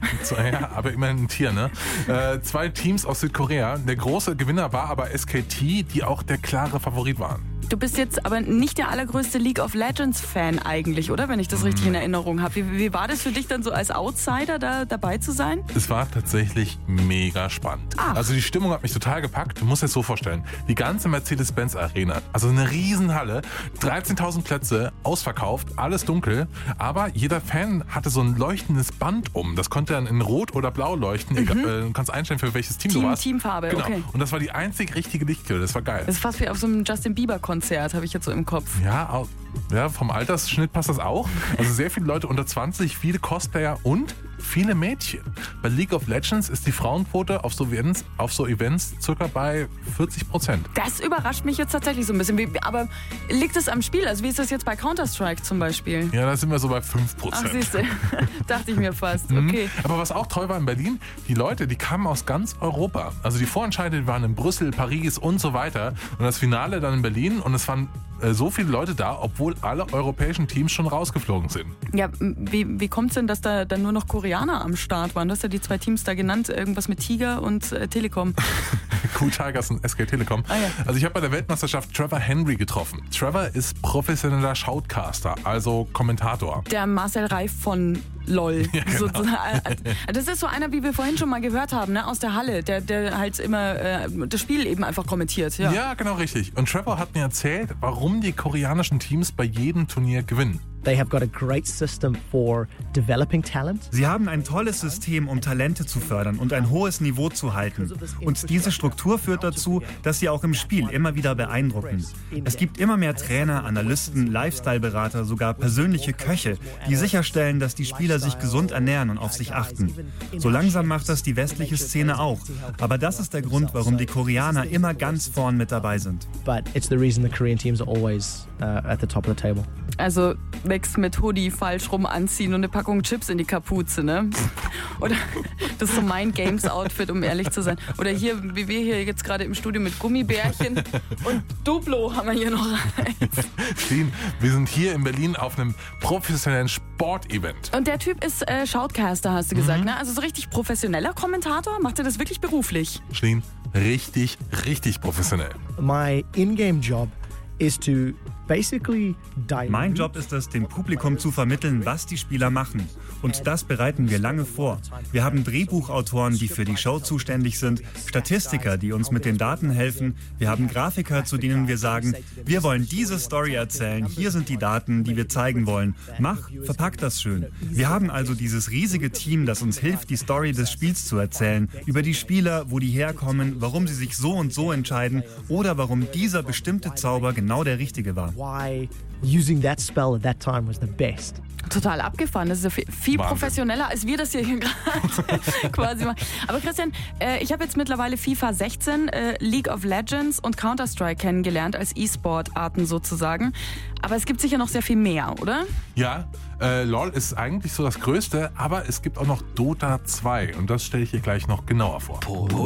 ja, aber immerhin ein Tier, ne? Zwei Teams aus Südkorea. Der große Gewinner war aber SKT, die auch der klare Favorit waren. Du bist jetzt aber nicht der allergrößte League of Legends-Fan eigentlich, oder? Wenn ich das richtig in Erinnerung habe. Wie war das für dich dann so als Outsider da dabei zu sein? Es war tatsächlich mega spannend. Ach. Also die Stimmung hat mich total gepackt. Du musst dir das so vorstellen. Die ganze Mercedes-Benz Arena, also eine Riesenhalle, 13.000 Plätze, ausverkauft, alles dunkel. Aber jeder Fan hatte so ein leuchtendes Band um. Das konnte dann in Rot oder Blau leuchten. Du kannst einstellen, für welches Team du warst. Teamfarbe, genau. Okay. Und das war die einzig richtige Lichtquelle. Das war geil. Das ist fast wie auf so einem Justin Bieber-Konzert, habe ich jetzt so im Kopf. Ja, vom Altersschnitt passt das auch. Also sehr viele Leute unter 20, viele Cosplayer und viele Mädchen. Bei League of Legends ist die Frauenquote auf so Events circa bei 40%. Das überrascht mich jetzt tatsächlich so ein bisschen. Aber liegt es am Spiel? Also wie ist das jetzt bei Counter-Strike zum Beispiel? Ja, da sind wir so bei 5%. Ach, siehst du. Dachte ich mir fast. Okay. Aber was auch toll war in Berlin, die Leute, die kamen aus ganz Europa. Also die Vorentscheide waren in Brüssel, Paris und so weiter. Und das Finale dann in Berlin. Und es waren so viele Leute da, obwohl alle europäischen Teams schon rausgeflogen sind. Ja, wie kommt es denn, dass da dann nur noch Koreaner am Start waren? Du hast ja die zwei Teams da genannt, irgendwas mit Tiger und Telekom. Q-Tigers und SK Telekom. Ah, ja. Also ich habe bei der Weltmeisterschaft Trevor Henry getroffen. Trevor ist professioneller Shoutcaster, also Kommentator. Der Marcel Reif von LOL. Ja, genau. Das ist so einer, wie wir vorhin schon mal gehört haben, ne? Aus der Halle, der halt immer das Spiel eben einfach kommentiert. Ja, genau, richtig. Und Trevor hat mir erzählt, warum die koreanischen Teams bei jedem Turnier gewinnen. They have got a great system for developing talent. Sie haben ein tolles System, um Talente zu fördern und ein hohes Niveau zu halten. Und diese Struktur führt dazu, dass sie auch im Spiel immer wieder beeindrucken. Es gibt immer mehr Trainer, Analysten, Lifestyle-Berater, sogar persönliche Köche, die sicherstellen, dass die Spieler sich gesund ernähren und auf sich achten. So langsam macht das die westliche Szene auch. Aber das ist der Grund, warum die Koreaner immer ganz vorn mit dabei sind. But it's the reason the Korean teams are always at the top of the table. Also nichts mit Hoodie falsch rum anziehen und eine Packung Chips in die Kapuze, ne? Oder das ist so mein Games-Outfit, um ehrlich zu sein. Oder hier, wie wir hier jetzt gerade im Studio mit Gummibärchen und Duplo haben wir hier noch eins. Stehen, wir sind hier in Berlin auf einem professionellen Sportevent. Und der Typ ist Shoutcaster, hast du gesagt, ne? Also so richtig professioneller Kommentator? Macht er das wirklich beruflich? Stehen, richtig, richtig professionell. My in-game job is to Mein Job ist es, dem Publikum zu vermitteln, was die Spieler machen. Und das bereiten wir lange vor. Wir haben Drehbuchautoren, die für die Show zuständig sind, Statistiker, die uns mit den Daten helfen. Wir haben Grafiker, zu denen wir sagen, wir wollen diese Story erzählen, hier sind die Daten, die wir zeigen wollen. Verpack das schön. Wir haben also dieses riesige Team, das uns hilft, die Story des Spiels zu erzählen, über die Spieler, wo die herkommen, warum sie sich so und so entscheiden oder warum dieser bestimmte Zauber genau der richtige war. why using that spell at that time was the best. Total abgefahren. Das ist ja viel professioneller, als wir das hier gerade quasi machen. Aber Christian, ich habe jetzt mittlerweile FIFA 16, League of Legends und Counter-Strike kennengelernt als E-Sport-Arten sozusagen. Aber es gibt sicher noch sehr viel mehr, oder? Ja, LOL ist eigentlich so das Größte, aber es gibt auch noch Dota 2 und das stelle ich dir gleich noch genauer vor.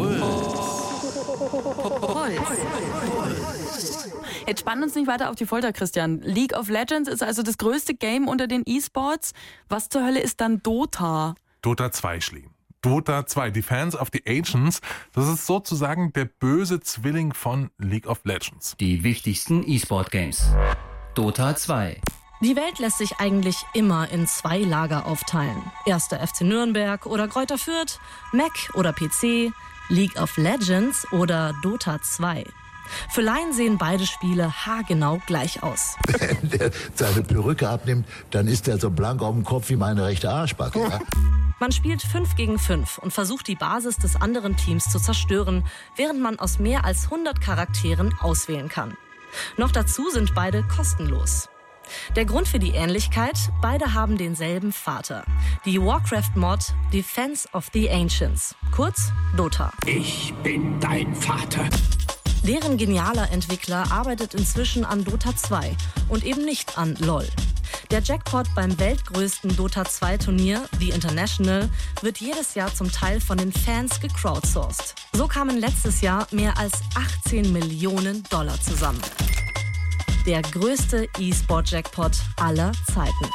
Jetzt spannen uns nicht weiter auf die Folter, Christian. League of Legends ist also das größte Game unter den E-Sports. Was zur Hölle ist dann Dota? Dota 2, Schleen. Dota 2, Defense of the Ancients, das ist sozusagen der böse Zwilling von League of Legends. Die wichtigsten E-Sport-Games. Dota 2. Die Welt lässt sich eigentlich immer in 2 Lager aufteilen. 1. FC Nürnberg oder Greuther Fürth, Mac oder PC, League of Legends oder Dota 2. Für Laien sehen beide Spiele haargenau gleich aus. Wenn der seine Perücke abnimmt, dann ist er so blank auf dem Kopf wie meine rechte Arschbacke. Ja? Man spielt 5 gegen 5 und versucht die Basis des anderen Teams zu zerstören, während man aus mehr als 100 Charakteren auswählen kann. Noch dazu sind beide kostenlos. Der Grund für die Ähnlichkeit? Beide haben denselben Vater. Die Warcraft-Mod Defense of the Ancients, kurz Dota. Ich bin dein Vater. Deren genialer Entwickler arbeitet inzwischen an Dota 2 und eben nicht an LOL. Der Jackpot beim weltgrößten Dota 2 Turnier, The International, wird jedes Jahr zum Teil von den Fans gecrowdsourced. So kamen letztes Jahr mehr als 18 Millionen $ zusammen. Der größte E-Sport-Jackpot aller Zeiten.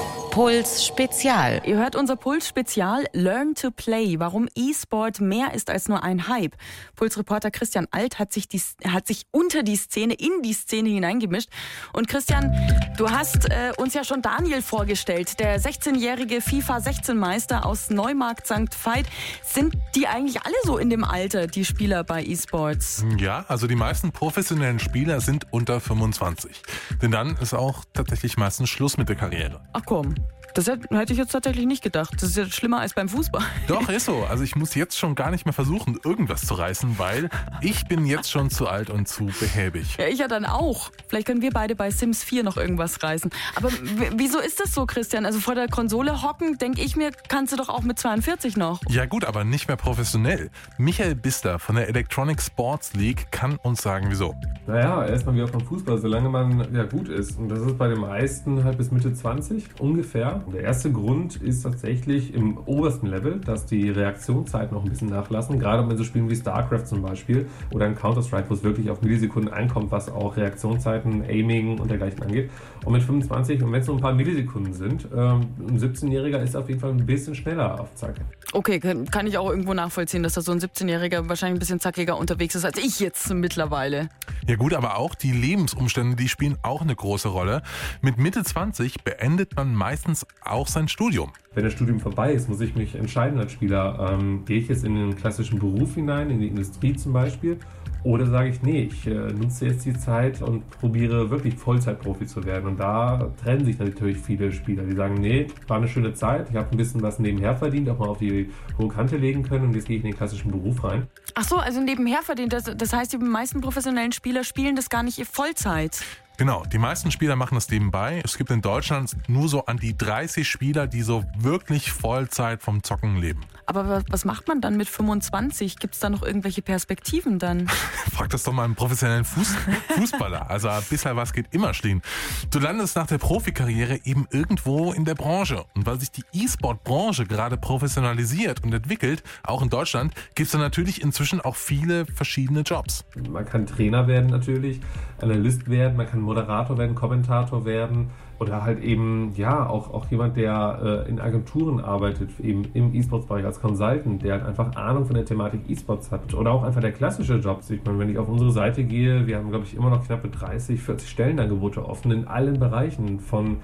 Puls Spezial. Ihr hört unser Puls Spezial Learn to Play, warum E-Sport mehr ist als nur ein Hype. Puls-Reporter Christian Alt hat sich unter die Szene, in die Szene hineingemischt. Und Christian, du hast uns ja schon Daniel vorgestellt, der 16-jährige FIFA 16-Meister aus Neumarkt St. Veit. Sind die eigentlich alle so in dem Alter, die Spieler bei E-Sports? Ja, also die meisten professionellen Spieler sind unter 25. Denn dann ist auch tatsächlich meistens Schluss mit der Karriere. Ach komm, das hätte ich jetzt tatsächlich nicht gedacht. Das ist ja schlimmer als beim Fußball. Doch, ist so. Also ich muss jetzt schon gar nicht mehr versuchen, irgendwas zu reißen, weil ich bin jetzt schon zu alt und zu behäbig. Ja, ich ja dann auch. Vielleicht können wir beide bei Sims 4 noch irgendwas reißen. Aber wieso ist das so, Christian? Also vor der Konsole hocken, denke ich mir, kannst du doch auch mit 42 noch. Ja gut, aber nicht mehr professionell. Michael Bister von der Electronic Sports League kann uns sagen, wieso. Naja, erstmal wieder vom Fußball, solange man ja gut ist. Und das ist bei den meisten halt bis Mitte 20 ungefähr. Und der erste Grund ist tatsächlich im obersten Level, dass die Reaktionszeiten noch ein bisschen nachlassen. Gerade wenn so Spielen wie StarCraft zum Beispiel oder in Counter-Strike, wo es wirklich auf Millisekunden ankommt, was auch Reaktionszeiten, Aiming und dergleichen angeht. Und mit 25, und wenn es nur ein paar Millisekunden sind, ein 17-Jähriger ist auf jeden Fall ein bisschen schneller auf Zack. Okay, kann ich auch irgendwo nachvollziehen, dass da so ein 17-Jähriger wahrscheinlich ein bisschen zackiger unterwegs ist als ich jetzt mittlerweile. Ja gut, aber auch die Lebensumstände, die spielen auch eine große Rolle. Mit Mitte 20 beendet man meistens auch sein Studium. Wenn das Studium vorbei ist, muss ich mich entscheiden als Spieler. Gehe ich jetzt in den klassischen Beruf hinein, in die Industrie zum Beispiel? Oder sage ich, nee, ich nutze jetzt die Zeit und probiere wirklich Vollzeitprofi zu werden. Und da trennen sich natürlich viele Spieler, die sagen, nee, war eine schöne Zeit, ich habe ein bisschen was nebenher verdient, auch mal auf die hohe Kante legen können und jetzt gehe ich in den klassischen Beruf rein. Ach so, also nebenher verdient, das heißt, die meisten professionellen Spieler spielen das gar nicht Vollzeit. Genau, die meisten Spieler machen das nebenbei. Es gibt in Deutschland nur so an die 30 Spieler, die so wirklich Vollzeit vom Zocken leben. Aber was macht man dann mit 25? Gibt es da noch irgendwelche Perspektiven dann? Frag das doch mal einen professionellen Fußballer. Also bisher was geht immer stehen. Du landest nach der Profikarriere eben irgendwo in der Branche. Und weil sich die E-Sport-Branche gerade professionalisiert und entwickelt, auch in Deutschland, gibt es da natürlich inzwischen auch viele verschiedene Jobs. Man kann Trainer werden natürlich, Analyst werden, man kann Moderator werden, Kommentator werden oder halt eben, ja, auch jemand, der in Agenturen arbeitet, eben im E-Sports-Bereich als Consultant, der halt einfach Ahnung von der Thematik E-Sports hat. Oder auch einfach der klassische Job. Ich meine, wenn ich auf unsere Seite gehe, wir haben, glaube ich, immer noch knappe 30, 40 Stellenangebote offen in allen Bereichen, von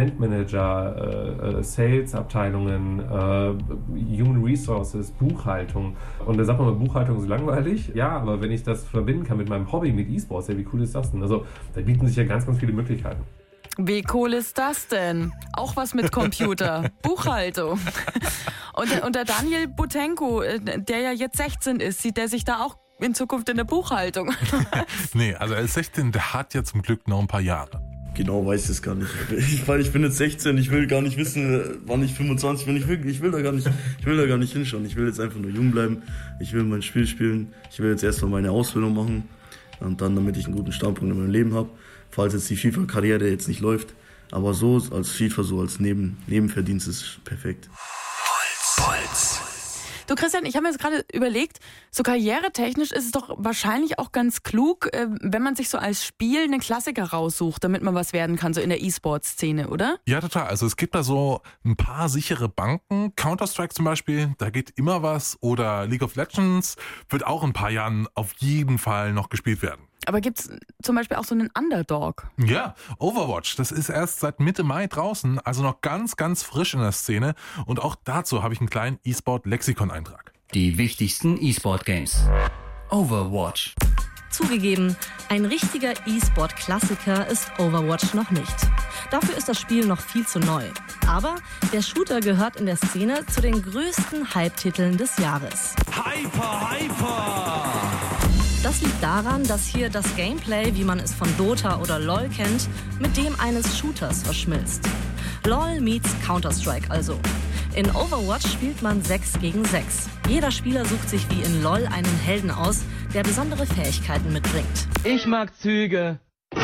Eventmanager, Sales-Abteilungen, Human Resources, Buchhaltung. Und da sagt man mal, Buchhaltung ist langweilig. Ja, aber wenn ich das verbinden kann mit meinem Hobby, mit E-Sports, ja, wie cool ist das denn? Also da bieten sich ja ganz, ganz viele Möglichkeiten. Wie cool ist das denn? Auch was mit Computer. Buchhaltung. Und der Daniel Butenko, der ja jetzt 16 ist, sieht der sich da auch in Zukunft in der Buchhaltung. Nee, also er ist 16, der hat ja zum Glück noch ein paar Jahre. Genau weiß ich es gar nicht. Ich bin jetzt 16, ich will gar nicht wissen, wann ich 25 bin. Ich will da gar nicht hinschauen. Ich will jetzt einfach nur jung bleiben. Ich will mein Spiel spielen. Ich will jetzt erstmal meine Ausbildung machen. Und dann, damit ich einen guten Startpunkt in meinem Leben habe. Falls jetzt die FIFA-Karriere jetzt nicht läuft. Aber so als FIFA, so als Nebenverdienst ist perfekt. Puls. Du Christian, ich habe mir jetzt gerade überlegt, so karrieretechnisch ist es doch wahrscheinlich auch ganz klug, wenn man sich so als Spiel einen Klassiker raussucht, damit man was werden kann, so in der E-Sport-Szene, oder? Ja, total. Also es gibt da so ein paar sichere Banken. Counter-Strike zum Beispiel, da geht immer was. Oder League of Legends wird auch in ein paar Jahren auf jeden Fall noch gespielt werden. Aber gibt's zum Beispiel auch so einen Underdog? Ja, Overwatch, das ist erst seit Mitte Mai draußen, also noch ganz, ganz frisch in der Szene. Und auch dazu habe ich einen kleinen E-Sport-Lexikon-Eintrag. Die wichtigsten E-Sport-Games. Overwatch. Zugegeben, ein richtiger E-Sport-Klassiker ist Overwatch noch nicht. Dafür ist das Spiel noch viel zu neu. Aber der Shooter gehört in der Szene zu den größten Hype-Titeln des Jahres. Hyper! Das liegt daran, dass hier das Gameplay, wie man es von Dota oder LoL kennt, mit dem eines Shooters verschmilzt. LoL meets Counter-Strike also. In Overwatch spielt man 6 gegen 6. Jeder Spieler sucht sich wie in LoL einen Helden aus, der besondere Fähigkeiten mitbringt. Ich mag Züge.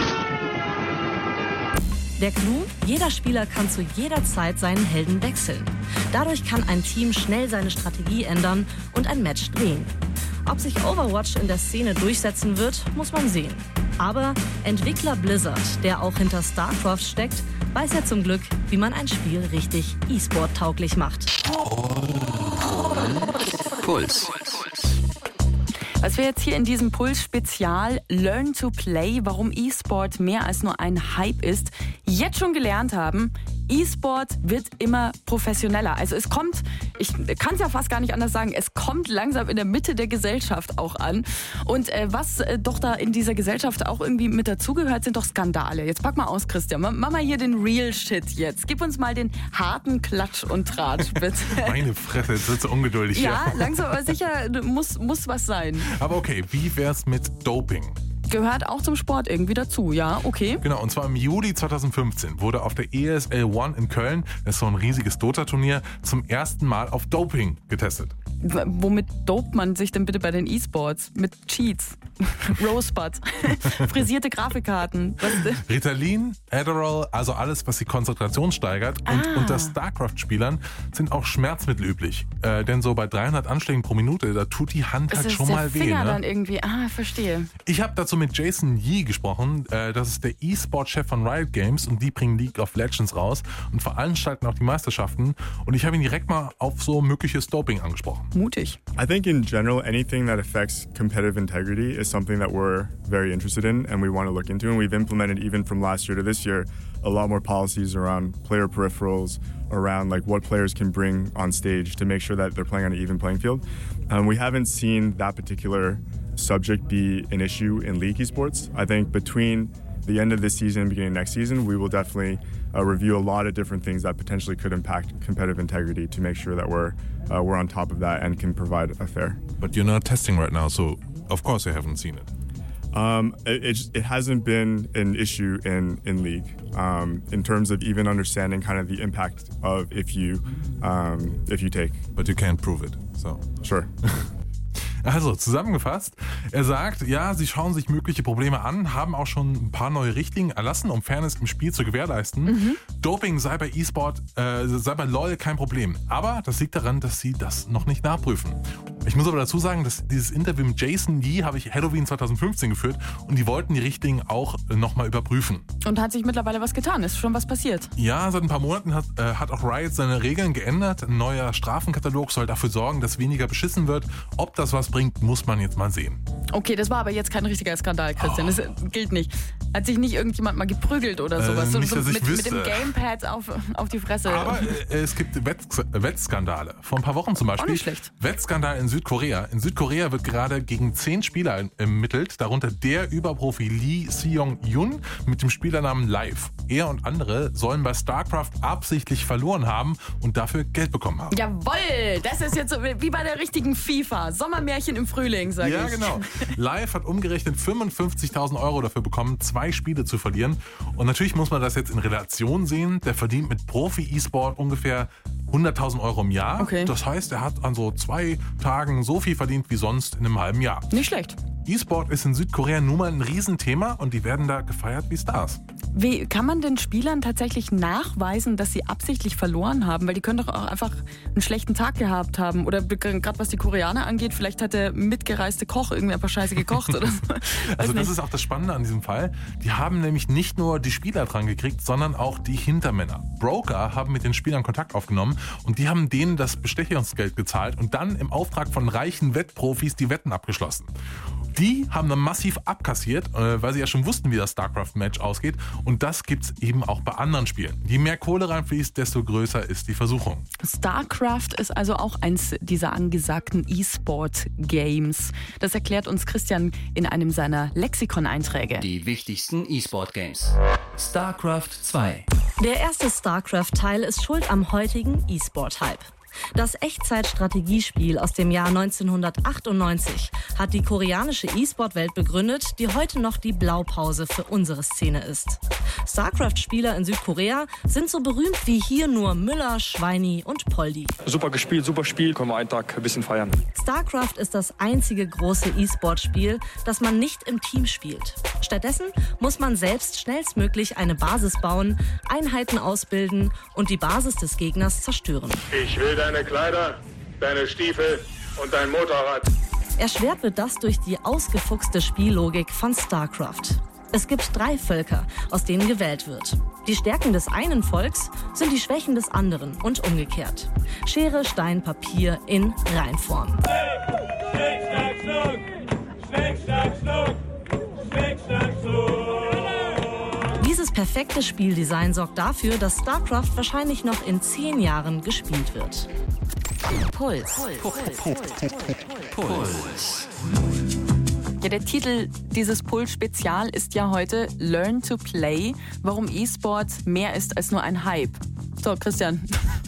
Der Clou: Jeder Spieler kann zu jeder Zeit seinen Helden wechseln. Dadurch kann ein Team schnell seine Strategie ändern und ein Match drehen. Ob sich Overwatch in der Szene durchsetzen wird, muss man sehen. Aber Entwickler Blizzard, der auch hinter StarCraft steckt, weiß ja zum Glück, wie man ein Spiel richtig E-Sport-tauglich macht. Puls. Was wir jetzt hier in diesem Puls-Spezial Learn to Play, warum E-Sport mehr als nur ein Hype ist, jetzt schon gelernt haben: E-Sport wird immer professioneller. Also es kommt, ich kann es ja fast gar nicht anders sagen, es kommt langsam in der Mitte der Gesellschaft auch an. Und was doch da in dieser Gesellschaft auch irgendwie mit dazugehört, sind doch Skandale. Jetzt pack mal aus, Christian. Mach mal hier den Real Shit jetzt. Gib uns mal den harten Klatsch und Tratsch, bitte. Meine Fresse, jetzt wird so ungeduldig. Ja, langsam aber sicher muss was sein. Aber okay, wie wär's mit Doping? Gehört auch zum Sport irgendwie dazu, ja, okay. Genau, und zwar im Juli 2015 wurde auf der ESL One in Köln, das ist so ein riesiges Dota-Turnier, zum ersten Mal auf Doping getestet. Womit dopt man sich denn bitte bei den E-Sports? Mit Cheats, Rosebud, frisierte Grafikkarten. Ritalin, Adderall, also alles, was die Konzentration steigert. Und unter StarCraft-Spielern sind auch Schmerzmittel üblich. Denn so bei 300 Anschlägen pro Minute, da tut die Hand halt schon mal weh. Finger ne? dann irgendwie, verstehe. Ich habe dazu mit Jason Yee gesprochen. Das ist der E-Sport-Chef von Riot Games und die bringen League of Legends raus und veranstalten auch die Meisterschaften. Und ich habe ihn direkt mal auf so mögliches Doping angesprochen. Mutig. I think in general, anything that affects competitive integrity is something that we're very interested in and we want to look into. And we've implemented, even from last year to this year, a lot more policies around player peripherals, around like what players can bring on stage to make sure that they're playing on an even playing field. We haven't seen that particular subject be an issue in League esports. I think between the end of this season and beginning of next season, we will definitely review a lot of different things that potentially could impact competitive integrity to make sure that we're on top of that and can provide a fair. But you're not testing right now, so of course you haven't seen it. It hasn't been an issue in League in terms of even understanding kind of the impact of if you take. But you can't prove it, so. Sure. Also zusammengefasst, er sagt, ja, sie schauen sich mögliche Probleme an, haben auch schon ein paar neue Richtlinien erlassen, um Fairness im Spiel zu gewährleisten. Doping sei bei E-Sport, sei bei LoL kein Problem. Aber das liegt daran, dass sie das noch nicht nachprüfen. Ich muss aber dazu sagen, dass dieses Interview mit Jason Yee habe ich Halloween 2015 geführt und die wollten die Richtlinien auch nochmal überprüfen. Und hat sich mittlerweile was getan? Ist schon was passiert? Ja, seit ein paar Monaten hat auch Riot seine Regeln geändert. Ein neuer Strafenkatalog soll dafür sorgen, dass weniger beschissen wird. Ob das was bringt, muss man jetzt mal sehen. Okay, das war aber jetzt kein richtiger Skandal, Christian. Das gilt nicht. Hat sich nicht irgendjemand mal geprügelt oder sowas? Nicht, dass ich mit dem Gamepad auf die Fresse. Aber es gibt Wettskandale. Vor ein paar Wochen zum Beispiel. Auch nicht schlecht. Wettskandal in Südkorea. In Südkorea wird gerade gegen 10 Spieler ermittelt, darunter der Überprofi Lee Seong-Yun mit dem Spielernamen Live. Er und andere sollen bei StarCraft absichtlich verloren haben und dafür Geld bekommen haben. Jawohl, das ist jetzt so wie bei der richtigen FIFA. Sommermärchen im Frühling, sag ich. Ja, genau. Live hat umgerechnet 55.000 € dafür bekommen, 2 Spiele zu verlieren. Und natürlich muss man das jetzt in Relation sehen. Der verdient mit Profi-E-Sport ungefähr 100.000 € im Jahr. Okay. Das heißt, er hat an so 2 Tagen so viel verdient wie sonst in einem halben Jahr. Nicht schlecht. E-Sport ist in Südkorea nun mal ein Riesenthema und die werden da gefeiert wie Stars. Wie kann man den Spielern tatsächlich nachweisen, dass sie absichtlich verloren haben? Weil die können doch auch einfach einen schlechten Tag gehabt haben. Oder gerade was die Koreaner angeht, vielleicht hat der mitgereiste Koch irgendwie einfach scheiße gekocht oder so. Also das ist auch das Spannende an diesem Fall. Die haben nämlich nicht nur die Spieler dran gekriegt, sondern auch die Hintermänner. Broker haben mit den Spielern Kontakt aufgenommen und die haben denen das Bestechungsgeld gezahlt und dann im Auftrag von reichen Wettprofis die Wetten abgeschlossen. Die haben dann massiv abkassiert, weil sie ja schon wussten, wie das StarCraft-Match ausgeht. Und das gibt's eben auch bei anderen Spielen. Je mehr Kohle reinfließt, desto größer ist die Versuchung. StarCraft ist also auch eins dieser angesagten E-Sport-Games. Das erklärt uns Christian in einem seiner Lexikon-Einträge. Die wichtigsten E-Sport-Games. StarCraft 2. Der erste StarCraft-Teil ist schuld am heutigen E-Sport-Hype. Das Echtzeit-Strategiespiel aus dem Jahr 1998 hat die koreanische E-Sport-Welt begründet, die heute noch die Blaupause für unsere Szene ist. StarCraft-Spieler in Südkorea sind so berühmt wie hier nur Müller, Schweini und Poldi. Super gespielt, super Spiel, können wir einen Tag ein bisschen feiern. StarCraft ist das einzige große E-Sport-Spiel, das man nicht im Team spielt. Stattdessen muss man selbst schnellstmöglich eine Basis bauen, Einheiten ausbilden und die Basis des Gegners zerstören. Ich will deine Kleider, deine Stiefel und dein Motorrad. Erschwert wird das durch die ausgefuchste Spiellogik von StarCraft. Es gibt 3 Völker, aus denen gewählt wird. Die Stärken des einen Volks sind die Schwächen des anderen und umgekehrt. Schere, Stein, Papier in Reinform. Schnick, schnack, schnuck. Schnick, schnack, schnuck. Schnick, schnack, schnuck. Dieses perfekte Spieldesign sorgt dafür, dass StarCraft wahrscheinlich noch in 10 Jahren gespielt wird. Puls. Ja, der Titel dieses Puls-Spezial ist ja heute Learn to Play, warum E-Sport mehr ist als nur ein Hype. So, Christian,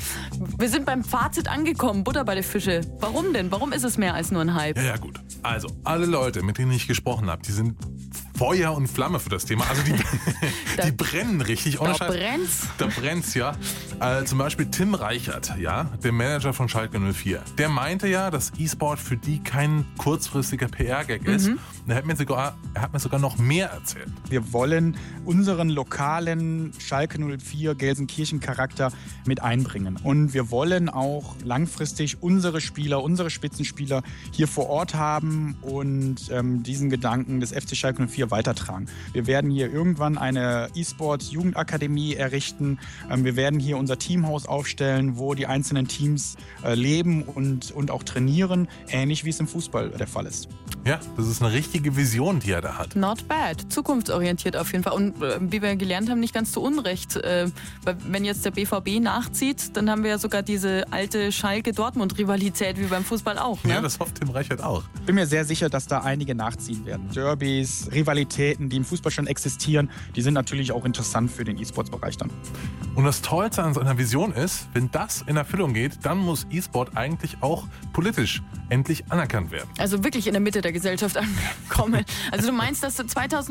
wir sind beim Fazit angekommen, Butter bei den Fische. Warum denn? Warum ist es mehr als nur ein Hype? Ja, gut. Also, alle Leute, mit denen ich gesprochen habe, die sind Feuer und Flamme für das Thema. Also die brennen richtig. Da brennt's? Da brennt's, ja. Zum Beispiel Tim Reichert, ja, der Manager von Schalke 04. Der meinte ja, dass E-Sport für die kein kurzfristiger PR-Gag ist. Er hat mir sogar noch mehr erzählt. Wir wollen unseren lokalen Schalke 04 Gelsenkirchen-Charakter mit einbringen. Und wir wollen auch langfristig unsere Spieler, unsere Spitzenspieler hier vor Ort haben und diesen Gedanken des FC Schalke 04 weitertragen. Wir werden hier irgendwann eine E-Sport-Jugendakademie errichten. Wir werden hier unser Teamhaus aufstellen, wo die einzelnen Teams leben und auch trainieren, ähnlich wie es im Fußball der Fall ist. Ja, das ist eine richtige Vision, die er da hat. Not bad. Zukunftsorientiert auf jeden Fall. Und wie wir gelernt haben, nicht ganz zu Unrecht. Weil wenn jetzt der BVB nachzieht, dann haben wir ja sogar diese alte Schalke-Dortmund-Rivalität wie beim Fußball auch. Ne? Ja, das hofft Tim Reichert auch. Ich bin mir sehr sicher, dass da einige nachziehen werden. Derbys, Rivalitäten, die im Fußball schon existieren, die sind natürlich auch interessant für den E-Sports-Bereich dann. Und das Tollste an seiner Vision ist, wenn das in Erfüllung geht, dann muss E-Sport eigentlich auch politisch endlich anerkannt werden. Also wirklich in der Mitte der Gesellschaft ankommen. Also du meinst, dass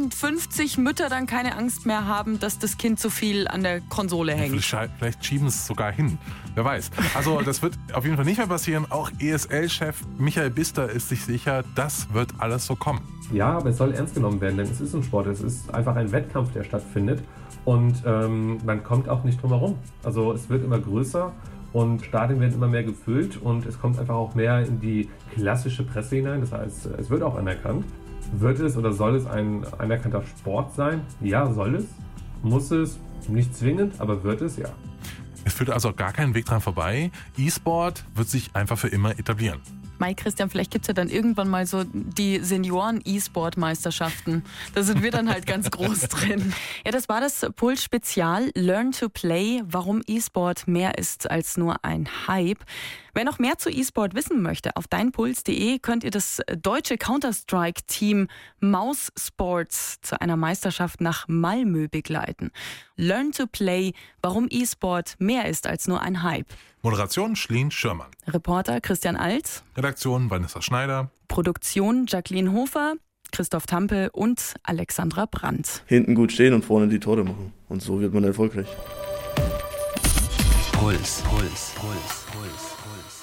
2050 Mütter dann keine Angst mehr haben, dass das Kind zu viel an der Konsole hängt? Vielleicht schieben es sogar hin. Wer weiß. Also das wird auf jeden Fall nicht mehr passieren. Auch ESL-Chef Michael Bister ist sich sicher, das wird alles so kommen. Ja, aber es soll ernst genommen werden, denn es ist ein Sport. Es ist einfach ein Wettkampf, der stattfindet. Und man kommt auch nicht drum herum. Also es wird immer größer und Stadien werden immer mehr gefüllt und es kommt einfach auch mehr in die klassische Presse hinein. Das heißt, es wird auch anerkannt. Wird es oder soll es ein anerkannter Sport sein? Ja, soll es. Muss es. Nicht zwingend, aber wird es, ja. Es führt also gar keinen Weg dran vorbei. E-Sport wird sich einfach für immer etablieren. Mike, Christian, vielleicht gibt es ja dann irgendwann mal so die Senioren-E-Sport-Meisterschaften. Da sind wir dann halt ganz groß drin. Ja, das war das Puls-Spezial Learn to Play, warum E-Sport mehr ist als nur ein Hype. Wer noch mehr zu E-Sport wissen möchte, auf deinpuls.de könnt ihr das deutsche Counter-Strike-Team Maus Sports zu einer Meisterschaft nach Malmö begleiten. Learn to Play, warum E-Sport mehr ist als nur ein Hype. Moderation Schleen Schürmann. Reporter Christian Alt. Redaktion Vanessa Schneider. Produktion Jacqueline Hofer, Christoph Tampel und Alexandra Brandt. Hinten gut stehen und vorne die Tore machen. Und so wird man erfolgreich. Puls, Puls, Puls, Puls, Puls.